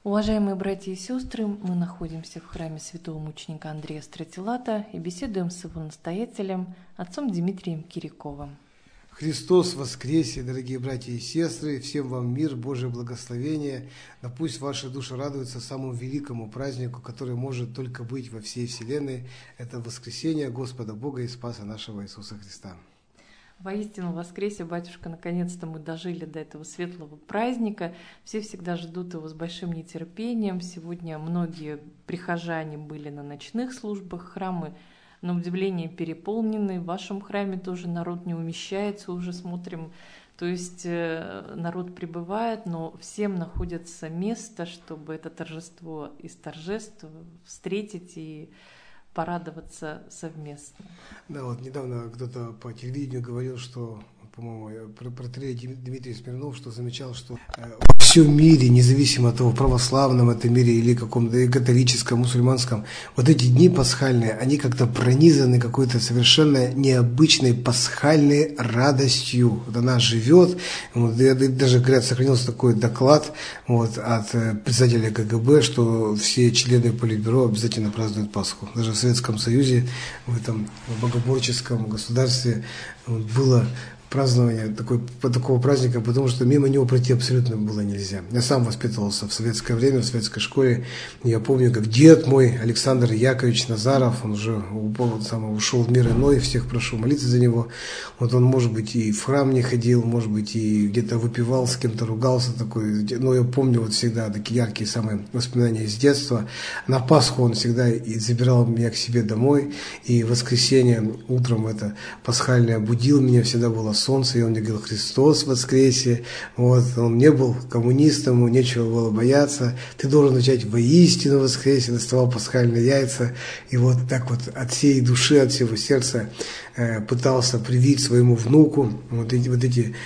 Уважаемые братья и сестры, мы находимся в храме святого мученика Андрея Стратилата и беседуем с его настоятелем, отцом Дмитрием Кириковым. Христос воскресе, дорогие братья и сестры! Всем вам мир, Божие благословение. Да пусть ваши души радуются самому великому празднику, который может только быть во всей вселенной. Это воскресение Господа Бога и Спаса нашего Иисуса Христа. Воистину, воскресе, батюшка, наконец-то мы дожили до этого светлого праздника. Все всегда ждут его с большим нетерпением. Сегодня многие прихожане были на ночных службах, храмы, на удивление, переполнены. В вашем храме тоже народ не умещается, уже смотрим. То есть народ прибывает, но всем находится место, чтобы это торжество из торжеств встретить и порадоваться совместно. Да, вот недавно кто-то по телевидению говорил, что, по-моему, протоиерей Дмитрий Смирнов, что замечал, что во всем мире, независимо от того, православном это мире или каком-то католическом, мусульманском, вот эти дни пасхальные, они как-то пронизаны какой-то совершенно необычной пасхальной радостью. Вот она живет. Вот, даже, говорят, сохранился такой доклад от председателя КГБ, что все члены Политбюро обязательно празднуют Пасху. Даже в Советском Союзе, в этом богоборческом государстве было празднование такого праздника, потому что мимо него пройти абсолютно было нельзя. Я сам воспитывался в советское время, в советской школе. Я помню, как дед мой, Александр Яковлевич Назаров, он уже ушел в мир иной, всех прошу молиться за него. Вот он, может быть, и в храм не ходил, может быть, и где-то выпивал, с кем-то ругался такой. Но я помню вот всегда такие яркие самые воспоминания из детства. На Пасху он всегда и забирал меня к себе домой. И в воскресенье утром это пасхальное будил меня, всегда было солнце, и он мне говорил: Христос воскресе. Вот, он не был коммунистом, ему нечего было бояться. Ты должен начать воистину воскресе. Доставал пасхальные яйца. И вот так вот от всей души, от всего сердца пытался привить своему внуку вот эти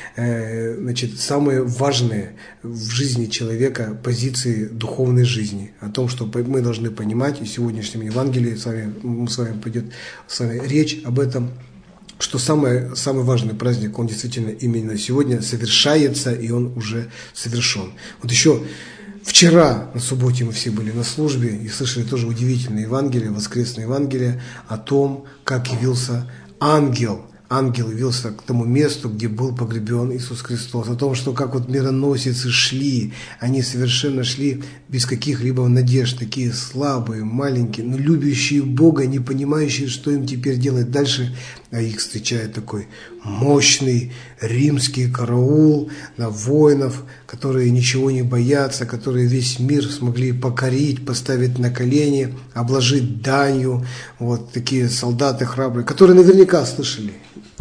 самые важные в жизни человека позиции духовной жизни. О том, что мы должны понимать, и в сегодняшнем Евангелии с вами пойдет речь об этом, что самый важный праздник, он действительно именно сегодня совершается, и он уже совершен. Вот еще вчера на субботе мы все были на службе и слышали тоже удивительное Евангелие, воскресное Евангелие о том, как явился ангел. Ангел явился к тому месту, где был погребен Иисус Христос. О том, что как вот мироносицы шли, они совершенно шли без каких-либо надежд, такие слабые, маленькие, но любящие Бога, не понимающие, что им теперь делать дальше. А их встречает такой мощный римский караул на воинов, которые ничего не боятся, которые весь мир смогли покорить, поставить на колени, обложить данью. Вот такие солдаты храбрые, которые наверняка слышали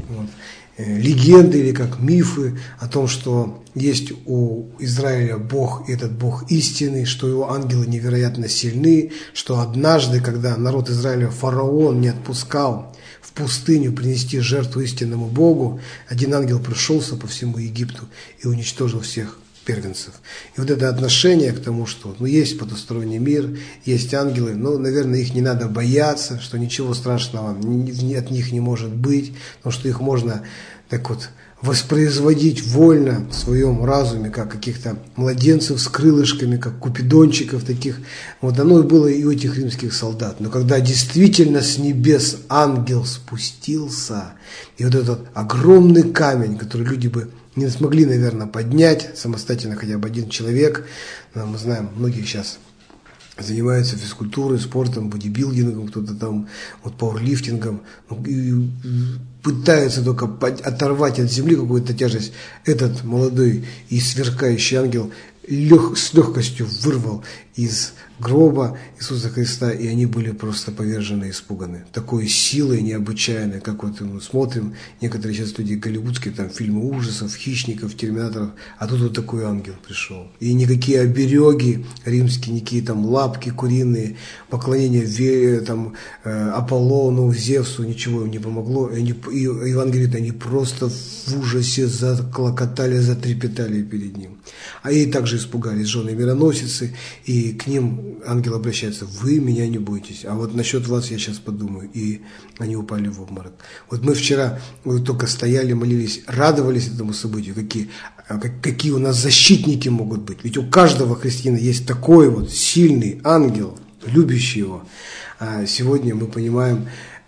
легенды или как мифы о том, что есть у Израиля Бог, и этот Бог истинный, что его ангелы невероятно сильны, что однажды, когда народ Израиля, фараон, не отпускал в пустыню принести жертву истинному Богу, один ангел прошелся по всему Египту и уничтожил всех первенцев. И вот это отношение к тому, что есть потусторонний мир, есть ангелы, но, наверное, их не надо бояться, что ничего страшного от них не может быть, потому что их можно так вот воспроизводить вольно в своем разуме, как каких-то младенцев с крылышками, как купидончиков таких. Вот оно и было и у этих римских солдат. Но когда действительно с небес ангел спустился, и вот этот огромный камень, который люди бы не смогли, наверное, поднять самостоятельно хотя бы один человек. Мы знаем, многие сейчас занимаются физкультурой, спортом, бодибилдингом, кто-то там пауэрлифтингом, и пытаются только оторвать от земли какую-то тяжесть. Этот молодой и сверкающий ангел с легкостью вырвал из гроба Иисуса Христа, и они были просто повержены, испуганы. Такой силой необычайной, как вот мы смотрим, некоторые сейчас люди голливудские, там фильмы ужасов, хищников, терминаторов, а тут вот такой ангел пришел. И никакие обереги римские, никакие там лапки куриные, поклонение там Аполлону, Зевсу, ничего им не помогло. И Евангелие говорит, они просто в ужасе заклокотали, затрепетали перед ним. А и также испугались жены мироносицы, и к ним ангел обращается: вы меня не бойтесь, а вот насчет вас я сейчас подумаю. И они упали в обморок. Вот мы вчера только стояли, молились, радовались этому событию, какие у нас защитники могут быть. Ведь у каждого христианина есть такой вот сильный ангел, любящий его. А сегодня мы понимаем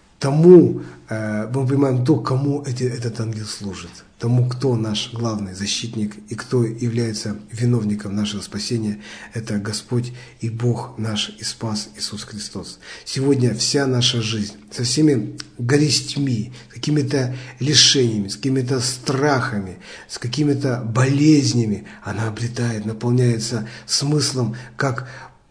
то, кому этот ангел служит, тому, кто наш главный защитник и кто является виновником нашего спасения. Это Господь и Бог наш и Спас Иисус Христос. Сегодня вся наша жизнь со всеми горестьми, с какими-то лишениями, с какими-то страхами, с какими-то болезнями, она обретает, наполняется смыслом, как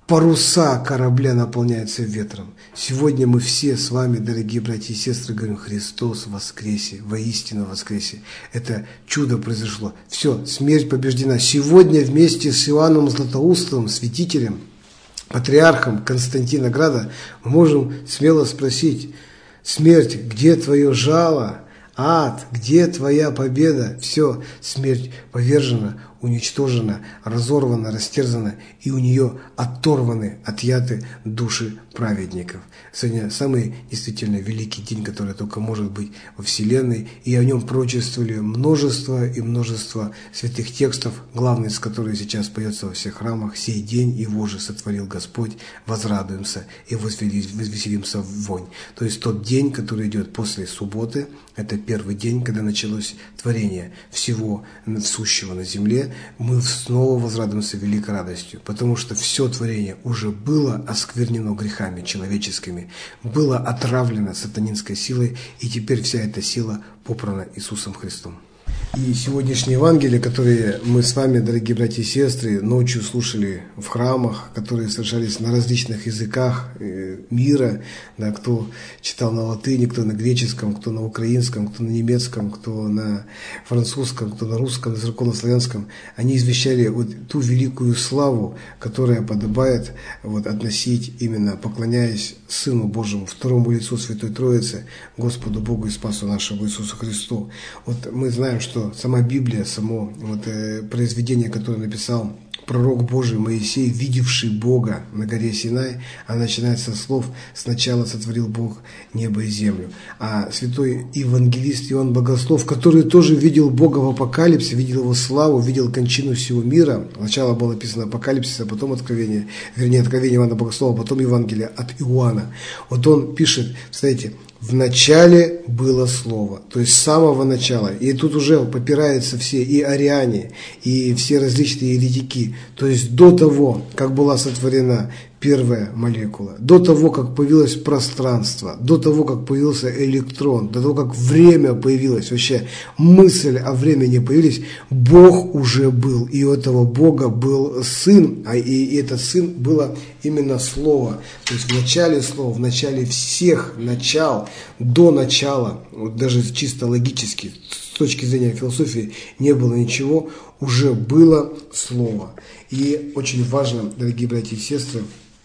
паруса корабля наполняются ветром. Сегодня мы все с вами, дорогие братья и сестры, говорим: Христос воскресе, воистину воскресе. Это чудо произошло. Все, смерть побеждена. Сегодня вместе с Иоанном Златоустовым, святителем, патриархом Константина Града, мы можем смело спросить: смерть, где твое жало? Ад, где твоя победа? Все, смерть повержена, уничтожена, разорвана, растерзана, и у нее оторваны, отъяты души праведников. Сегодня самый действительно великий день, который только может быть во Вселенной, и о нем пророчествовали множество и множество святых текстов, главный из которых сейчас поется во всех храмах: «Сей день его же сотворил Господь, возрадуемся и возвеселимся в вонь». То есть тот день, который идет после субботы, это первый день, когда началось творение всего сущего на земле, мы снова возрадуемся великой радостью, потому что все творение уже было осквернено грехами человеческими, было отравлено сатанинской силой, и теперь вся эта сила попрана Иисусом Христом. И сегодняшние Евангелия, которые мы с вами, дорогие братья и сестры, ночью слушали в храмах, которые совершались на различных языках мира, да, кто читал на латыни, кто на греческом, кто на украинском, кто на немецком, кто на французском, кто на русском, на церковнославянском, они извещали вот ту великую славу, которая подобает относить именно, поклоняясь Сыну Божьему, второму лицу Святой Троицы, Господу Богу и Спасу нашему Иисусу Христу. Вот мы знаем, что сама Библия, само произведение, которое написал пророк Божий Моисей, видевший Бога на горе Синай, она начинается со слов: «Сначала сотворил Бог небо и землю». А святой евангелист Иоанн Богослов, который тоже видел Бога в Апокалипсе, видел его славу, видел кончину всего мира. Сначала было написано Апокалипсис, а потом Откровение Иоанна Богослова, а потом Евангелие от Иоанна. Вот он пишет, кстати: «В начале было Слово», то есть с самого начала. И тут уже попираются все и ариане, и все различные еретики. То есть до того, как была сотворена первая молекула, до того, как появилось пространство, до того, как появился электрон, до того, как время появилось, вообще мысль о времени появилась, Бог уже был. И у этого Бога был Сын, и этот Сын было именно Слово. То есть в начале Слова, в начале всех начал, до начала, вот даже чисто логически, с точки зрения философии, не было ничего, уже было Слово. И очень важно, дорогие братья и сестры,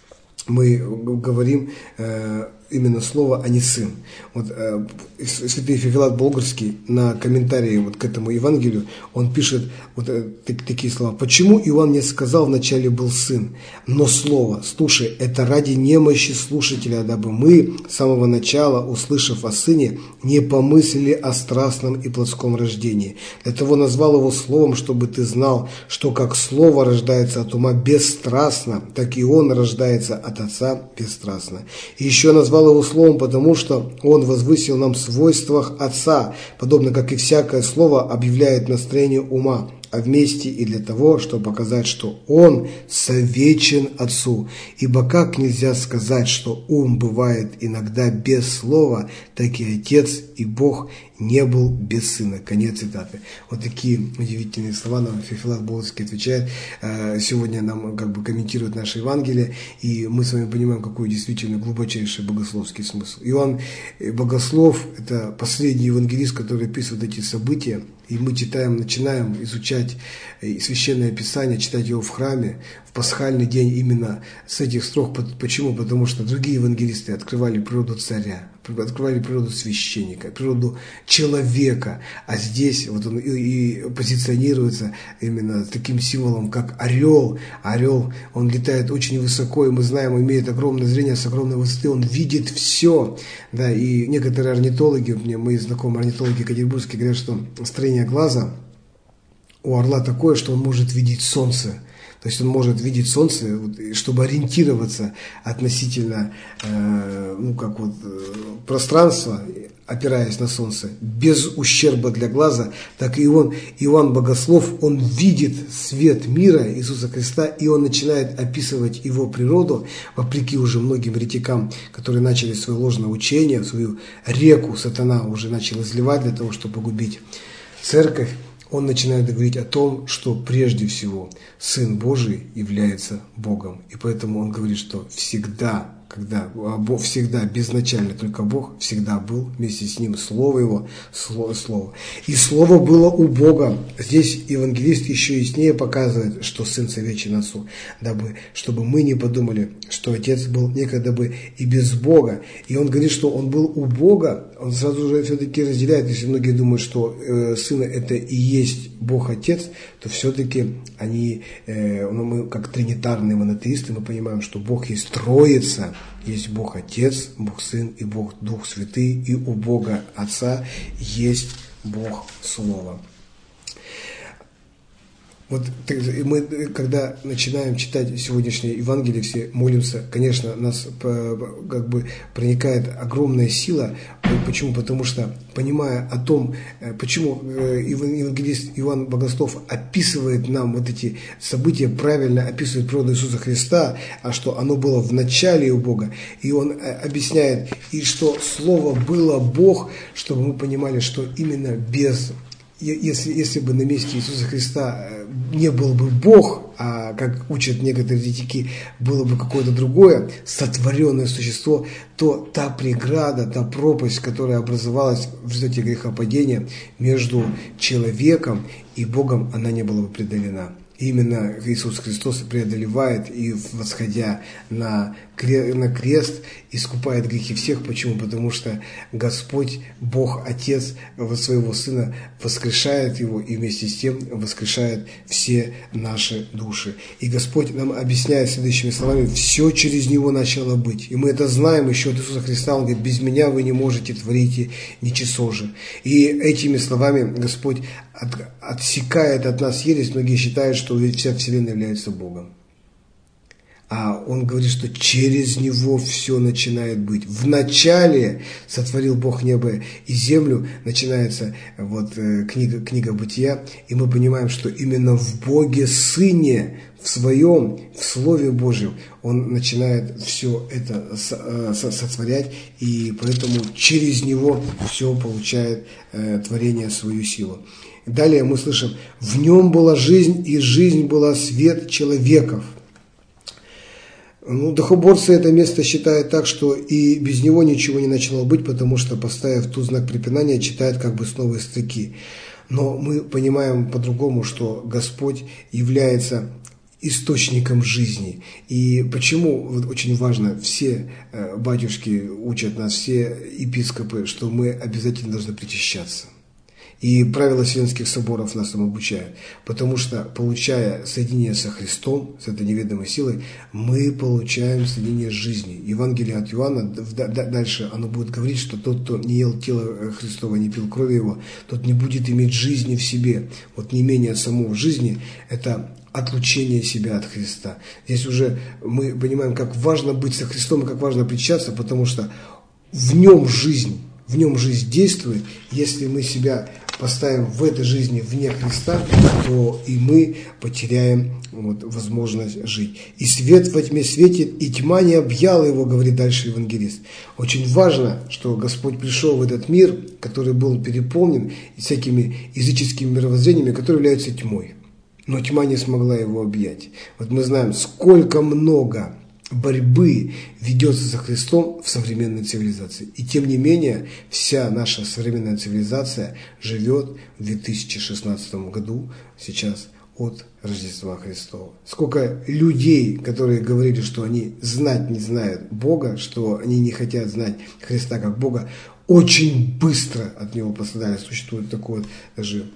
мы говорим именно слово, а не сын. Вот святый Феофилакт Болгарский на комментарии к этому Евангелию, он пишет такие слова: «Почему Иоанн не сказал: вначале был сын, но слово? Слушай, это ради немощи слушателя, дабы мы с самого начала, услышав о сыне, не помыслили о страстном и плотском рождении. Для того назвал его словом, чтобы ты знал, что как слово рождается от ума бесстрастно, так и он рождается от отца бесстрастно. И еще назвал его словом, потому что он возвысил нам в свойствах отца, подобно как и всякое слово объявляет настроение ума, а вместе и для того, чтобы показать, что он совечен отцу. Ибо как нельзя сказать, что ум бывает иногда без слова, так и отец и Бог не был без сына». Конец цитаты. Вот такие удивительные слова нам Феофилакт Болгарский отвечает. Сегодня нам комментирует наше Евангелие, и мы с вами понимаем, какой действительно глубочайший богословский смысл. Иоанн Богослов – это последний евангелист, который описывает эти события, и мы начинаем изучать Священное Писание, читать его в храме, в пасхальный день именно с этих строк. Почему? Потому что другие евангелисты открывали природу царя, открывали природу священника, природу человека. А здесь вот он и позиционируется именно таким символом, как орел. Орел, он летает очень высоко, и мы знаем, имеет огромное зрение с огромной высоты, он видит все. Да, и некоторые орнитологи, мои знакомые орнитологи екатеринбургские, говорят, что строение глаза у орла такое, что он может видеть солнце. То есть он может видеть солнце, чтобы ориентироваться относительно пространства, опираясь на солнце, без ущерба для глаза. Так и он, Иоанн Богослов, он видит свет мира Иисуса Христа, и он начинает описывать его природу, вопреки уже многим еретикам, которые начали свое ложное учение, свою реку сатана уже начал изливать для того, чтобы погубить церковь. Он начинает говорить о том, что прежде всего Сын Божий является Богом. И поэтому он говорит, что всегда, всегда безначально только Бог всегда был, вместе с Ним Слово Его, Слово. И Слово было у Бога. Здесь евангелист еще яснее показывает, что Сын совечен Отцу, чтобы мы не подумали, что Отец был некогда бы и без Бога. И он говорит, что Он был у Бога. Он сразу же все-таки разделяет, если многие думают, что Сын это и есть Бог Отец, то все-таки мы как тринитарные монотеисты, мы понимаем, что Бог есть Троица, есть Бог Отец, Бог Сын и Бог Дух Святый, и у Бога Отца есть Бог Слово. Вот мы, когда начинаем читать сегодняшнее Евангелие, все молимся, конечно, нас проникает огромная сила. Почему? Потому что, понимая о том, почему евангелист Иоанн Богослов описывает нам вот эти события, правильно описывает природу Иисуса Христа, а что оно было в начале у Бога. И он объясняет, и что Слово было Бог, чтобы мы понимали, что именно если бы на месте Иисуса Христа не был бы Бог, а, как учат некоторые еретики, было бы какое-то другое сотворенное существо, то та преграда, та пропасть, которая образовалась в результате грехопадения между человеком и Богом, она не была бы преодолена. Именно Иисус Христос преодолевает и, восходя на крест, искупает грехи всех. Почему? Потому что Господь, Бог Отец, своего Сына воскрешает Его и вместе с тем воскрешает все наши души. И Господь нам объясняет следующими словами: все через Него начало быть. И мы это знаем еще от Иисуса Христа. Он говорит: без Меня вы не можете творить ничего же. И этими словами Господь отсекает от нас ересь. Многие считают, что вся Вселенная является Богом. А он говорит, что через Него все начинает быть. Вначале сотворил Бог небо и землю, начинается книга Бытия, и мы понимаем, что именно в Боге Сыне, в Слове Божьем, Он начинает все это сотворять, и поэтому через Него все получает творение свою силу. Далее мы слышим: в Нем была жизнь, и жизнь была свет человеков. Духоборцы это место считают так, что и без него ничего не начало быть, потому что, поставив тут знак препинания, читают как бы с новой строки. Но мы понимаем по-другому, что Господь является источником жизни. И почему очень важно, все батюшки учат нас, все епископы, что мы обязательно должны причащаться. И правила Вселенских соборов нас там обучают. Потому что, получая соединение со Христом, с этой неведомой силой, мы получаем соединение с жизнью. Евангелие от Иоанна, дальше оно будет говорить, что тот, кто не ел тело Христова, не пил крови Его, тот не будет иметь жизни в себе. Вот не менее самого жизни – это отлучение себя от Христа. Здесь уже мы понимаем, как важно быть со Христом и как важно причащаться, потому что в Нем жизнь действует. Если мы себя поставим в этой жизни вне Христа, то и мы потеряем возможность жить. И свет во тьме светит, и тьма не объяла его, говорит дальше евангелист. Очень важно, что Господь пришел в этот мир, который был переполнен всякими языческими мировоззрениями, которые являются тьмой. Но тьма не смогла его объять. Вот мы знаем, сколько много борьбы ведется за Христом в современной цивилизации. И тем не менее, вся наша современная цивилизация живет в 2016 году сейчас от Рождества Христова. Сколько людей, которые говорили, что они знать не знают Бога, что они не хотят знать Христа как Бога, очень быстро от Него пострадали. Существует такой вот даже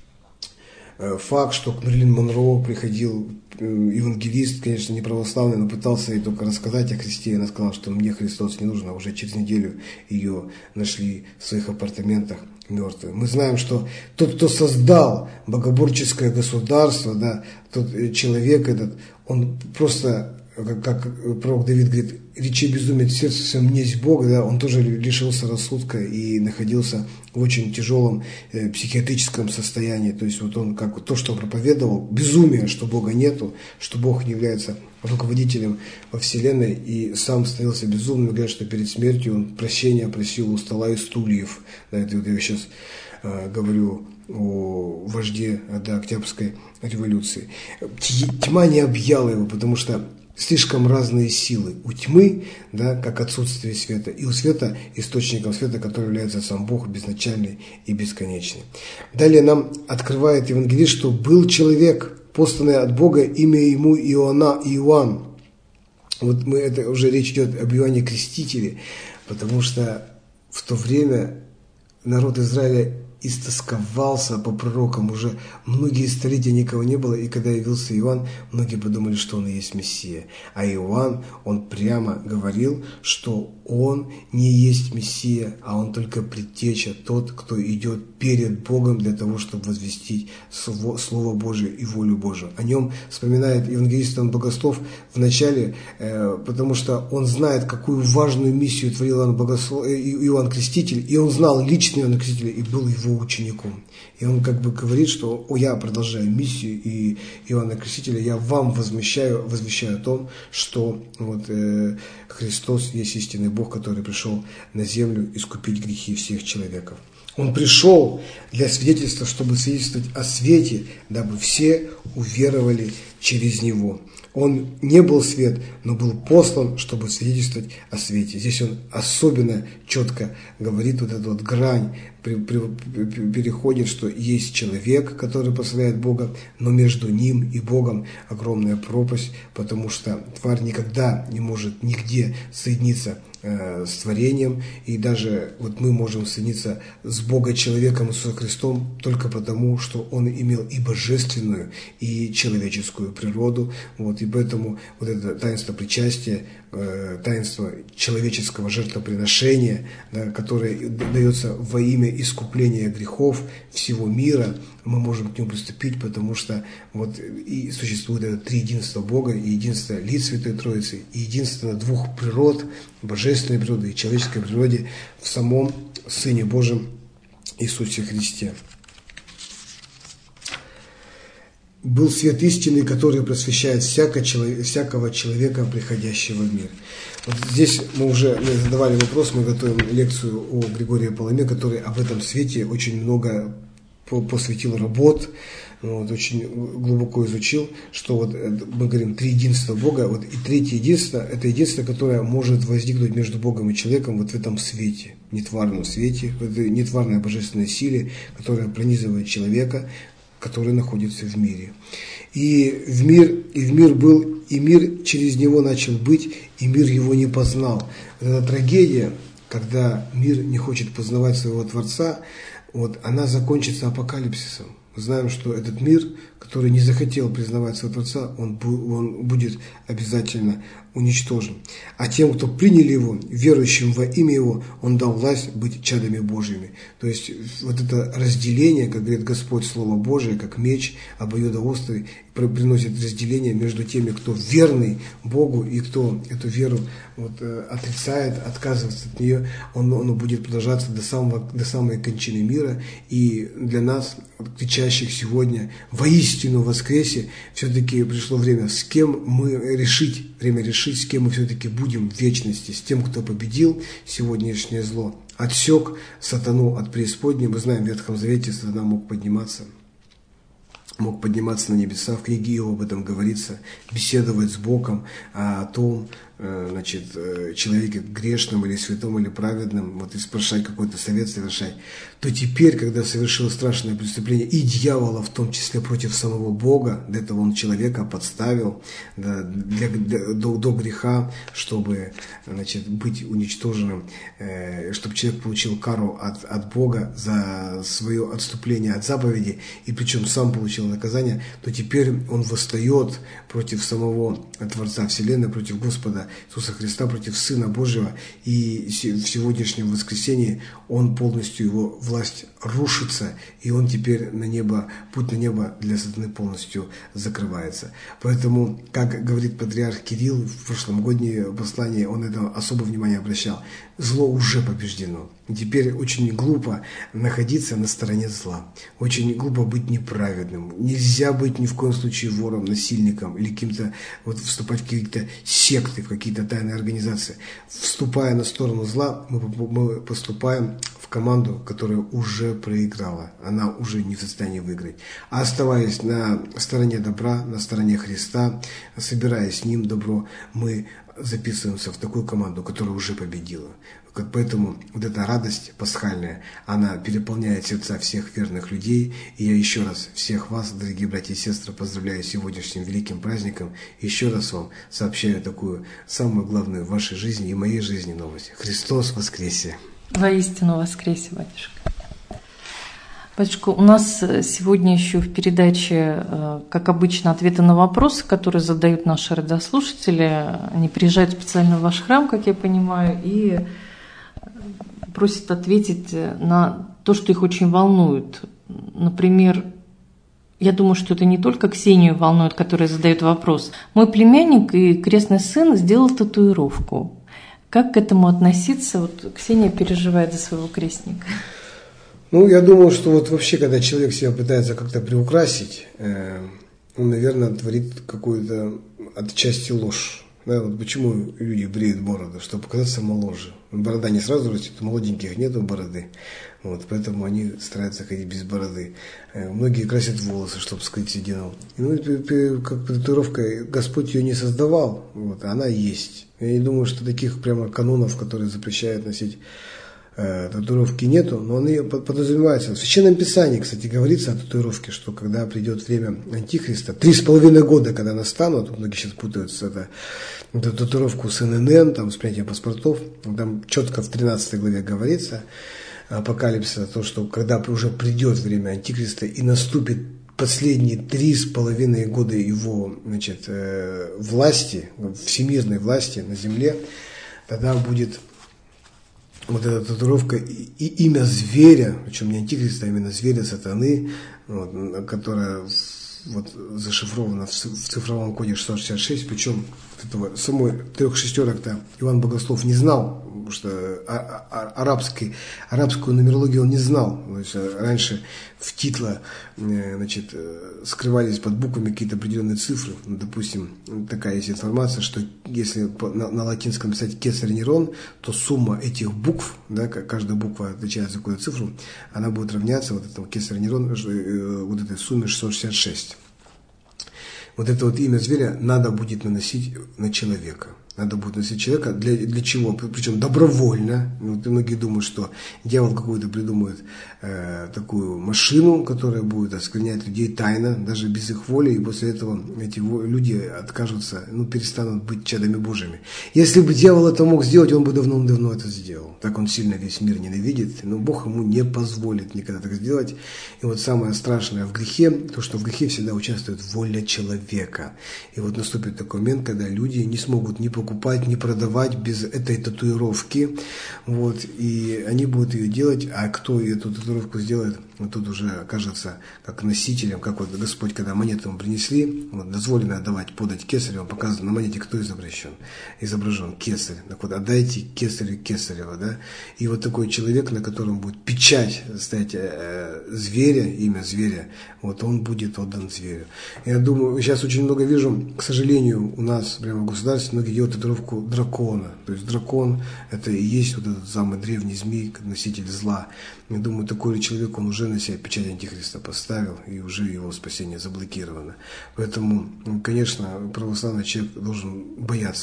факт, что к Мэрилин Монро приходил евангелист, конечно, не православный, но пытался ей только рассказать о Христе. И она сказала, что мне Христос не нужен, а уже через неделю ее нашли в своих апартаментах мертвой. Мы знаем, что тот, кто создал богоборческое государство, да, тот человек этот, он просто, как пророк Давид говорит, речи безумец в сердце своем несть Бог, да, он тоже лишился рассудка и находился в очень тяжелом психиатрическом состоянии. То есть вот он, как то, что он проповедовал, безумие, что Бога нету, что Бог не является руководителем во Вселенной, и сам становился безумным, говорят, что перед смертью он прощения просил у стола и стульев. Да, это вот я сейчас говорю о вожде до Октябрьской революции. Тьма не объяла его, потому что слишком разные силы. У тьмы, да, как отсутствие света, и у света источником света, который является сам Бог, безначальный и бесконечный. Далее нам открывает евангелист, что был человек, посланный от Бога, имя ему Иоанн. Вот это уже речь идет об Иоанне Крестителе, потому что в то время народ Израиля истосковался по пророкам, уже многие столетия никого не было, и когда явился Иоанн, многие подумали, что он и есть Мессия. А Иоанн, он прямо говорил, что он не есть Мессия, а он только предтеча, тот, кто идет перед Богом для того, чтобы возвестить Слово Божие и волю Божию. О нем вспоминает евангелист Иоанн Богослов в начале, потому что он знает, какую важную миссию творил Иоанн Креститель, и он знал лично Иоанна Крестителя и был его учеником. И он как бы говорит, что я продолжаю миссию и Иоанна Крестителя, я вам возвещаю о том, что вот, Христос есть истинный Бог, который пришел на землю искупить грехи всех человеков. Он пришел для свидетельства, чтобы свидетельствовать о свете, дабы все уверовали через Него. Он не был свет, но был послан, чтобы свидетельствовать о свете. Здесь он особенно четко говорит вот эту вот грань, переходит, что есть человек, который прославляет Бога, но между ним и Богом огромная пропасть, потому что тварь никогда не может нигде соединиться с творением, и даже вот мы можем соединиться с Бога-человеком Иисусом Христом только потому, что Он имел и божественную, и человеческую природу, вот, и поэтому вот это таинство причастия, таинство человеческого жертвоприношения, да, которое дается во имя искупления грехов всего мира, мы можем к нему приступить, потому что вот и существует это триединство Бога, и единство лиц Святой Троицы, и единство двух природ, божественной природы и человеческой природе в самом Сыне Божьем Иисусе Христе. Был свет истины, который просвещает всякого человека, приходящего в мир. Вот здесь мы уже задавали вопрос, мы готовим лекцию о Григории Паламе, который об этом свете очень много посвятил работ, вот, очень глубоко изучил, что вот мы говорим три единства Бога, вот, и третье единство, это единство, которое может возникнуть между Богом и человеком вот в этом свете, нетварном свете, в этой нетварной божественной силе, которая пронизывает человека, который находится в мире. И в мир был, и мир через него начал быть, и мир его не познал. Это трагедия, когда мир не хочет познавать своего Творца, вот, она закончится апокалипсисом. Мы знаем, что этот мир, который не захотел признавать своего Творца, он будет обязательно уничтожен. А тем, кто приняли его, верующим во имя его, он дал власть быть чадами Божьими. То есть вот это разделение, как говорит Господь, Слово Божие, как меч обоюдоострый, приносит разделение между теми, кто верный Богу, и кто эту веру вот, отрицает, отказывается от нее. Он будет продолжаться до самой кончины мира. И для нас, кричащих сегодня воистину воскресе, все-таки пришло время, с кем мы решить, с кем мы все-таки будем в вечности, с тем, кто победил сегодняшнее зло, отсек сатану от преисподней. Мы знаем, в Ветхом Завете сатана мог подниматься на небеса, в книге Иова об этом говорится, беседовать с Богом о том, человеке грешном или святом или праведном, вот и спрашивать какой-то совет совершать, то теперь, когда совершил страшное преступление, и дьявола в том числе против самого Бога, для этого он человека подставил до греха, чтобы быть уничтоженным, чтобы человек получил кару от Бога за свое отступление от заповеди, и причем сам получил наказание, то теперь он восстает против самого Творца Вселенной, против Господа Иисуса Христа, против Сына Божьего, и в сегодняшнем воскресенье он полностью, его власть рушится, и он теперь путь на небо для сатаны полностью закрывается. Поэтому, как говорит патриарх Кирилл в прошлогоднем послании, он это особое внимание обращал, зло уже побеждено. И теперь очень глупо находиться на стороне зла, очень глупо быть неправедным. Нельзя быть ни в коем случае вором, насильником или каким-то, вступать в какие-то секты, в какие-то тайные организации. Вступая на сторону зла, мы поступаем в команду, которая уже проиграла, она уже не в состоянии выиграть. А оставаясь на стороне добра, на стороне Христа, собирая с Ним добро, мы записываемся в такую команду, которая уже победила. Поэтому вот эта радость пасхальная, она переполняет сердца всех верных людей. И я еще раз всех вас, дорогие братья и сестры, поздравляю с сегодняшним великим праздником. Еще раз вам сообщаю такую самую главную в вашей жизни и моей жизни новость. Христос воскресе! Воистину воскресе, батюшка. Батюшка, у нас сегодня еще в передаче, как обычно, ответы на вопросы, которые задают наши радиослушатели. Они приезжают специально в ваш храм, как я понимаю, и просят ответить на то, что их очень волнует. Например, я думаю, что это не только Ксению волнует, которая задает вопрос. Мой племянник и крестный сын сделал татуировку. Как к этому относиться? Ксения переживает за своего крестника. Я думаю, что вообще, когда человек себя пытается как-то приукрасить, он, наверное, творит какую-то отчасти ложь. Да, почему люди бреют бороду? Чтобы показаться моложе. Борода не сразу растет, у молоденьких нету бороды. Поэтому они стараются ходить без бороды. Многие красят волосы, чтобы скрыть седину. Как татуировка, Господь ее не создавал, она есть. Я не думаю, что таких прямо канонов, которые запрещают носить татуировки, нету, но они подразумеваются. В Священном Писании, кстати, говорится о татуировке, что когда придет время Антихриста, 3,5 года, когда настанут, многие сейчас путаются, эту татуировку с ННН, с принятием паспортов, там четко в 13 главе говорится, Апокалипсиса, то, что когда уже придет время Антихриста и наступит последние 3,5 года его власти, всемирной власти на земле, тогда будет эта татуировка и имя зверя, причем не антихриста, а именно зверя сатаны, которая зашифрована в цифровом коде 666, причем самой 3 шестерок-то Иоанн Богослов не знал, потому что арабскую нумерологию он не знал. Раньше в титле скрывались под буквами какие-то определенные цифры. Допустим, такая есть информация, что если на латинском писать кесарь нерон, то сумма этих букв, каждая буква отличает за какую-то цифру, она будет равняться этому кесарь нерон, этой сумме 666. Это имя зверя надо будет наносить на человека. Надо будет носить человека для чего? Причем добровольно. Многие думают, что дьявол какую-то придумает такую машину, которая будет осквернять людей тайно, даже без их воли, и после этого эти люди откажутся, перестанут быть чадами Божьими. Если бы дьявол это мог сделать, он бы давно-давно это сделал. Так он сильно весь мир ненавидит, но Бог ему не позволит никогда так сделать. И самое страшное в грехе, то, что в грехе всегда участвует воля человека. И наступит такой момент, когда люди не смогут ни покупать, ни продавать без этой татуировки. И они будут ее делать, а кто эту татуировку сделает, тут уже окажется как носителем, как Господь, когда монету ему принесли, дозволено отдавать, подать кесарю, он показывает на монете, кто изображен кесарь. Так отдайте кесарю кесарева, да? И такой человек, на котором будет печать стоять зверя, имя зверя, он будет отдан зверю. Я думаю, сейчас очень много вижу, к сожалению, у нас прямо в государстве многие делают татуировку дракона. То есть дракон это и есть этот самый древний змей, носитель зла. Я думаю, такой человек, он уже на себя печать Антихриста поставил, и уже его спасение заблокировано. Поэтому, конечно, православный человек должен бояться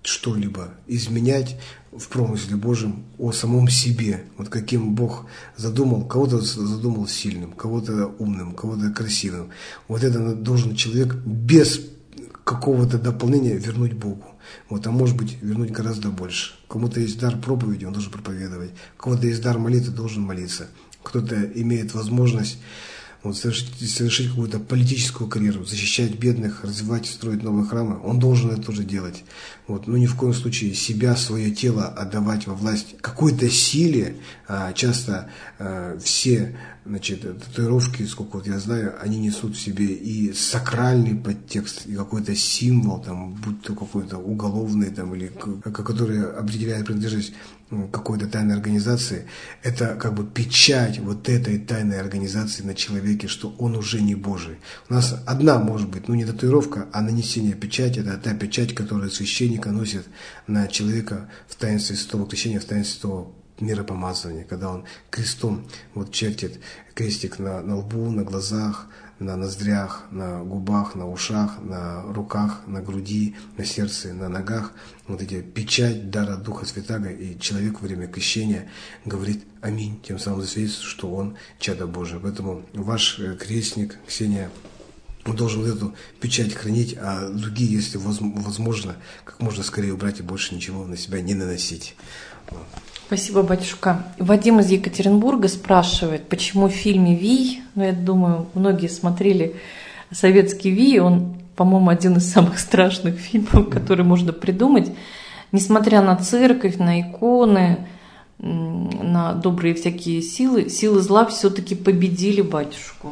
что-либо изменять в промысле Божьем о самом себе. Вот каким Бог задумал. Кого-то задумал сильным, кого-то умным, кого-то красивым. Вот это должен человек без какого-то дополнения вернуть Богу. Вот, а может быть, вернуть гораздо больше. Кому-то есть дар проповеди, он должен проповедовать. У кого-то есть дар молитвы, должен молиться. Кто-то имеет возможность совершить какую-то политическую карьеру, защищать бедных, развивать, строить новые храмы, он должен это тоже делать. Вот. Но ни в коем случае себя, свое тело отдавать во власть какой-то силе. Часто все татуировки, сколько вот я знаю, они несут в себе и сакральный подтекст, и какой-то символ, там, будь то какой-то уголовный, там, или который определяет принадлежность какой-то тайной организации. Это как бы печать вот этой тайной организации на человеке, что он уже не Божий. У нас одна может быть, не татуировка, а нанесение печати. Это та печать, которую священника носит на человека в таинстве святого крещения, в таинстве святого миропомазывания, когда он крестом чертит крестик на лбу, на глазах, на ноздрях, на губах, на ушах, на руках, на груди, на сердце, на ногах. Вот эти печать дара Духа Святаго, и человек во время крещения говорит аминь, тем самым засвидетельствует, что он чадо Божие. Поэтому ваш крестник, Ксения, он должен вот эту печать хранить, а другие, если возможно, как можно скорее убрать и больше ничего на себя не наносить. Спасибо, батюшка. Вадим из Екатеринбурга спрашивает, почему в фильме «Вий», я думаю, многие смотрели советский «Вий», он, по-моему, один из самых страшных фильмов, который можно придумать. Несмотря на церковь, на иконы, на добрые всякие силы, силы зла все-таки победили батюшку.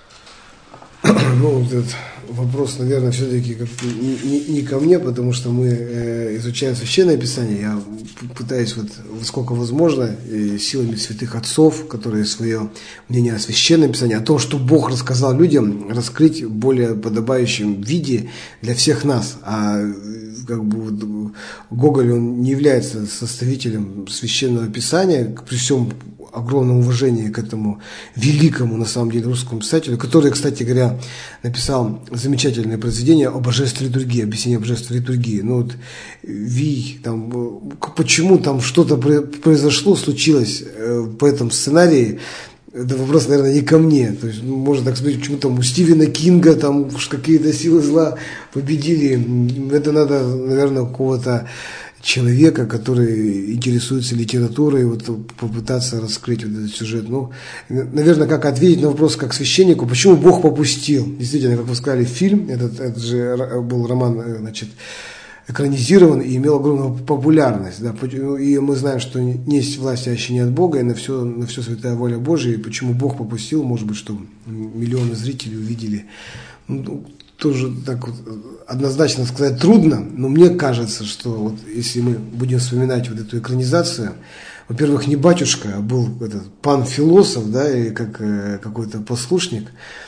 Этот вопрос, наверное, все-таки не ко мне, потому что мы изучаем Священное Писание. Я пытаюсь сколько возможно силами святых отцов, которые свое мнение о Священном Писании, о том, что Бог рассказал людям, раскрыть в более подобающем виде для всех нас. А Гоголь, он не является составителем Священного Писания, при всем огромном уважении к этому великому, на самом деле, русскому писателю, который, кстати говоря, написал замечательное произведение о божественной литургии, объяснение о божественной литургии. Вий, почему там что-то произошло, случилось по этому сценарии, это вопрос, наверное, не ко мне. То есть, можно так сказать, почему там у Стивена Кинга там какие-то силы зла победили. Это надо, наверное, какого-то человека, который интересуется литературой, попытаться раскрыть этот сюжет. Наверное, как ответить на вопрос как священнику, почему Бог попустил. Действительно, как вы сказали, фильм, этот же был роман, экранизирован и имел огромную популярность. Да, и мы знаем, что несть власти еще не от Бога, и на все святая воля Божия. И почему Бог попустил, может быть, что миллионы зрителей увидели. Тоже так однозначно сказать трудно, но мне кажется, что если мы будем вспоминать эту экранизацию, во-первых, не батюшка, а был этот пан-философ, да, и как какой-то послушник,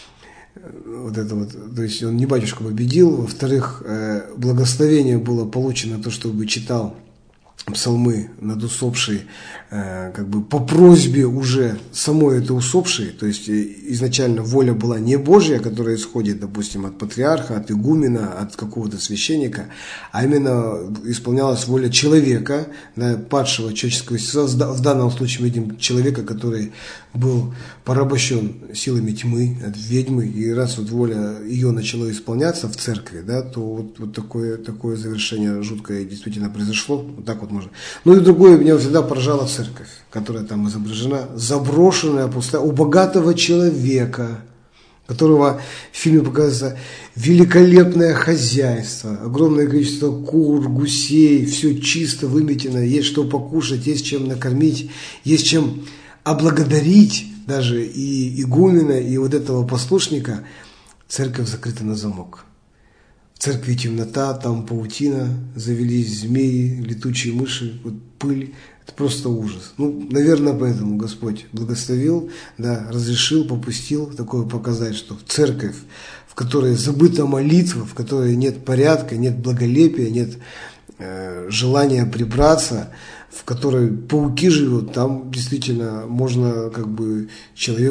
то есть он не батюшку победил. Во-вторых, благословение было получено то, чтобы читал псалмы над усопшей, по просьбе уже самой этой усопшей, то есть изначально воля была не Божья, которая исходит, допустим, от патриарха, от игумена, от какого-то священника, а именно исполнялась воля человека, да, падшего человеческого естества, в данном случае мы видим человека, который был порабощен силами тьмы, от ведьмы, и раз воля ее начала исполняться в церкви, да, то такое завершение жуткое действительно произошло, можно. И другое, меня всегда поражала церковь, которая там изображена, заброшенная, пустая, у богатого человека, которого в фильме показывается великолепное хозяйство, огромное количество кур, гусей, все чисто выметено, есть что покушать, есть чем накормить, есть чем облагодарить даже и игумена, и этого послушника. Церковь закрыта на замок. В церкви темнота, там паутина, завелись змеи, летучие мыши, пыль. Это просто ужас. Наверное, поэтому Господь благословил, да, разрешил, попустил такое показать, что в церковь, в которой забыта молитва, в которой нет порядка, нет благолепия, нет желания прибраться, в которой пауки живут, там действительно можно человеку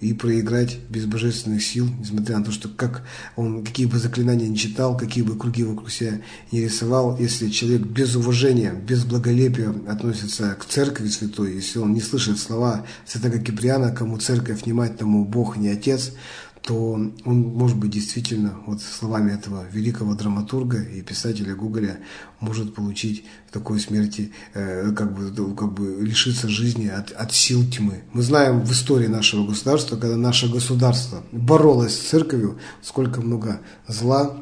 и проиграть без божественных сил, несмотря на то, что какие бы заклинания ни читал, какие бы круги вокруг себя не рисовал, если человек без уважения, без благолепия относится к церкви святой, если он не слышит слова святого Киприана, кому церковь не мать, тому Бог не отец, то он, может быть, действительно, вот словами этого великого драматурга и писателя Гоголя, может получить в такой смерти, как бы лишиться жизни от сил тьмы. Мы знаем в истории нашего государства, когда наше государство боролось с церковью, сколько много зла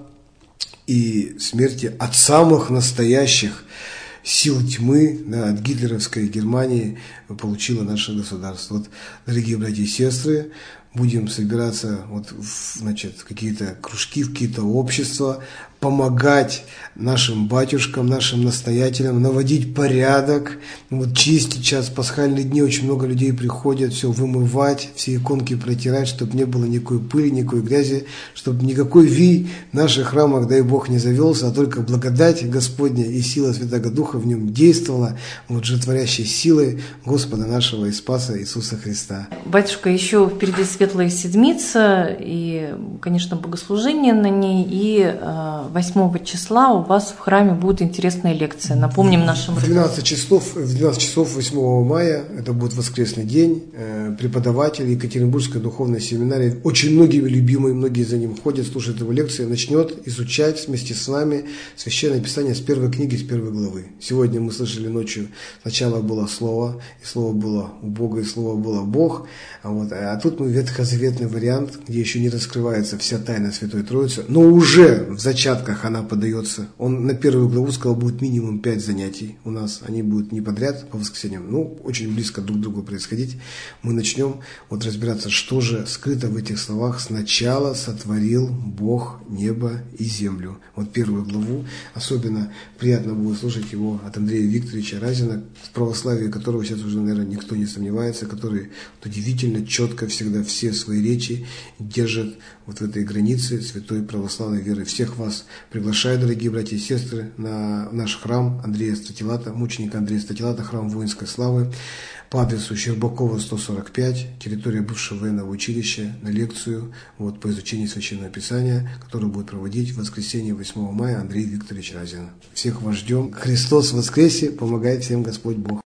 и смерти от самых настоящих сил тьмы, да, от гитлеровской Германии получило наше государство. Вот, дорогие братья и сестры, будем собираться в какие-то кружки, в какие-то общества, помогать нашим батюшкам, нашим настоятелям, наводить порядок. Вот чистить сейчас пасхальные дни, очень много людей приходят, все вымывать, все иконки протирать, чтобы не было никакой пыли, никакой грязи, чтобы никакой вий в наших храмах, дай Бог, не завелся, а только благодать Господня и сила Святого Духа в нем действовала, животворящей силой Господа нашего и Спаса Иисуса Христа. Батюшка, еще впереди Светлая Седмица и, конечно, богослужение на ней, и 8 числа у вас в храме будет интересная лекция. Напомним нашим... В 12 часов 8 мая, это будет воскресный день, преподаватель Екатеринбургской духовной семинарии, очень многими любимый, многие за ним ходят, слушают его лекции, начнет изучать вместе с вами Священное Писание с первой книги, с первой главы. Сегодня мы слышали ночью, сначала было Слово, и Слово было у Бога, и Слово было Бог, а тут мы ветхозаветный вариант, где еще не раскрывается вся тайна Святой Троицы, но уже в зачатках она подается. Он на первую главу сказал, будет минимум 5 занятий у нас. Они будут не подряд по воскресеньям, очень близко друг к другу происходить. Мы начнем разбираться, что же скрыто в этих словах. Сначала сотворил Бог небо и землю. Первую главу. Особенно приятно будет слушать его от Андрея Викторовича Разина, в православии которого сейчас уже, наверное, никто не сомневается, который удивительно четко всегда все свои речи держит в этой границе святой православной веры. Всех вас приглашаю, дорогие братья и сестры, на наш храм Андрея Стратилата, мученика Андрея Стратилата, храм воинской славы, по адресу Щербакова, 145, территория бывшего военного училища, на лекцию по изучению Священного Писания, которую будет проводить в воскресенье 8 мая Андрей Викторович Разин. Всех вас ждем. Христос воскресе, помогает всем Господь Бог.